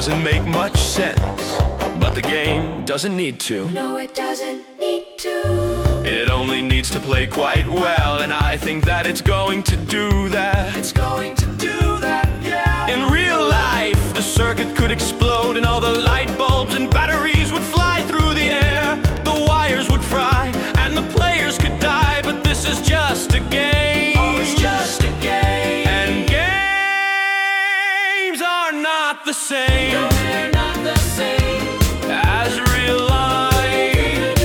doesn't make much sense, but the game doesn't need to. No, it doesn't need to. It only needs to play quite well, and I think that it's going to do that. It's going to do that, yeah. In real life, the circuit could explode and all the light bulbs and batteries would fly through the air. The wires would fry and the players could die, but this is just a game. Oh, it's just a game. And games are not the same. No, they're not the same as real life.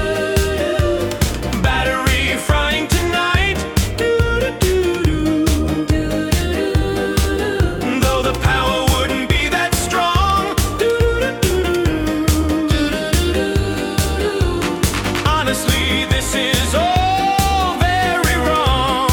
Battery frying tonight. Though the power wouldn't be that strong. Honestly, this is all very wrong.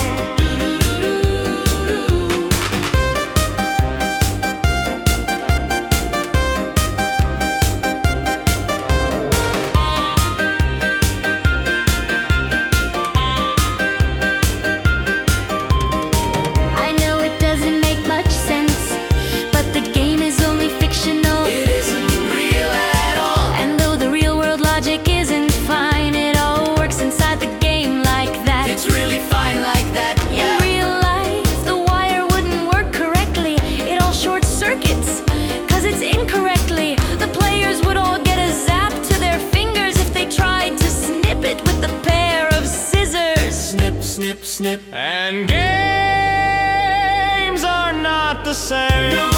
I know it doesn't make much sense, but the game is only fictional. It isn't real at all. And though the real world logic isn't fine, it all works inside the game like that. It's really fine like that, In yeah. real life, the wire wouldn't work correctly. It all short circuits, cause it's incorrectly. The players would all get a zap to their fingers if they tried to snip it with a pair of scissors. Snip, snip, snip. And games are not the same.